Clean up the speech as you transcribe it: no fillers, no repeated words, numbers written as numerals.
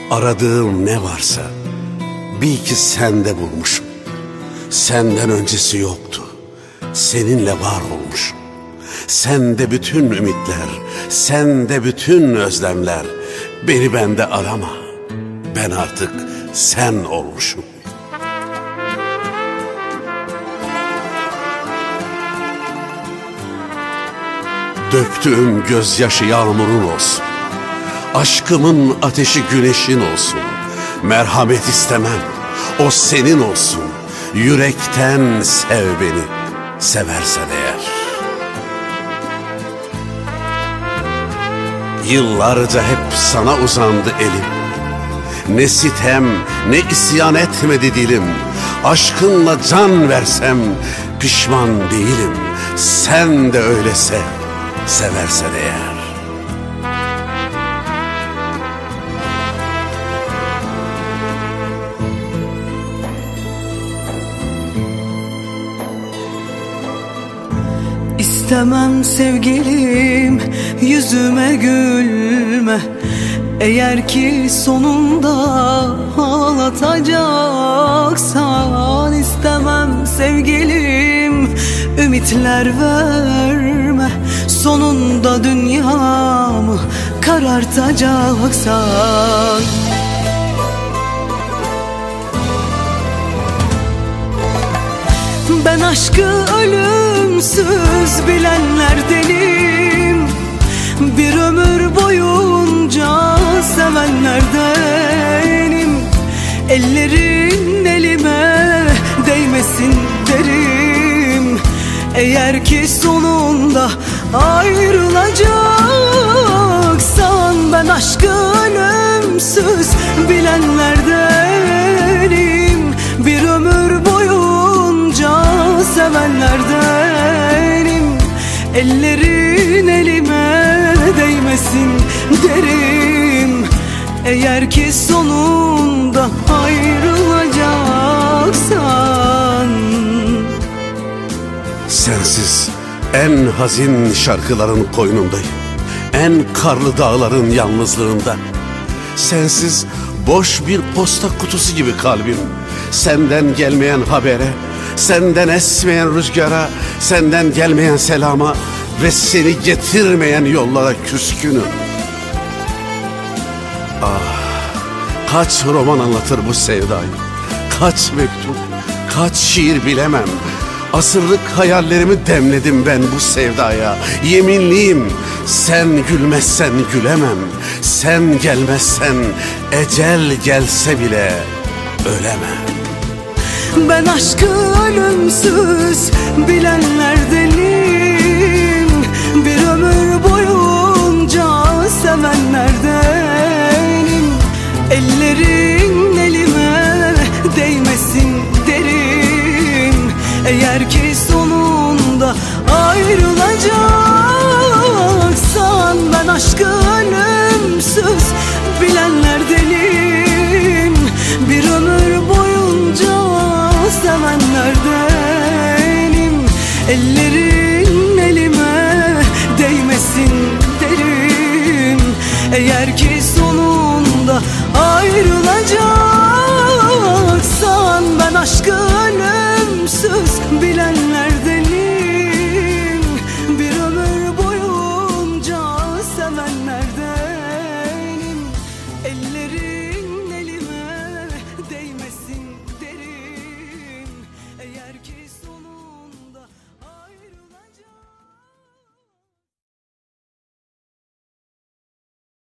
Aradığım ne varsa bil ki sende bulmuşum. Senden öncesi yoktu, seninle var olmuşum. Sende bütün ümitler, sende bütün özlemler. Beni bende arama, ben artık sen olmuşum. Döktüğüm gözyaşı yağmurun olsun, aşkımın ateşi güneşin olsun. Merhamet istemem, o senin olsun. Yürekten sev beni, seversen eğer. Yıllarca hep sana uzandı elim. Ne sitem, ne isyan etmedi dilim. Aşkınla can versem pişman değilim. Sen de öyle sev, seversen eğer. İstemem sevgilim, yüzüme gülme. Eğer ki sonunda ağlatacaksan, istemem sevgilim, ümitler verme. Sonunda dünyamı karartacaksan. Ben aşkı ölümsüz bilenlerdenim. Bir ömür boyunca sevenlerdenim. Ellerin elime değmesin derim. Eğer ki sonunda ayrılacaksan, ben aşkı ölümsüz bilenlerdenim. Bir ömür boyunca sevenlerdenim. Ellerin elime değmesin derim. Eğer ki sonunda ayrılacaksan. Sensiz en hazin şarkıların koynundayım, en karlı dağların yalnızlığında. Sensiz boş bir posta kutusu gibi kalbim. Senden gelmeyen habere, senden esmeyen rüzgara, senden gelmeyen selama ve seni getirmeyen yollara küskünüm. Ah, kaç roman anlatır bu sevdayı, kaç mektup, kaç şiir bilemem. Asırlık hayallerimi demledim ben bu sevdaya. Yeminliyim, sen gülmezsen gülemem. Sen gelmezsen ecel gelse bile ölemem. Ben aşkı ölümsüz bilenlerdenim. Bir ömür boyunca sevenlerdenim. Ellerin elime değmesin derim. Eğer ki sonunda ayrılacaksan, ben aşkı ölümsüz bilenlerdenim. Bir ömür boyunca sevenlerdenim. Ellerin elime değmesin derim. Eğer ki sonunda ayrılacaksan, ben aşkı ölümsüz bilenlerdenim.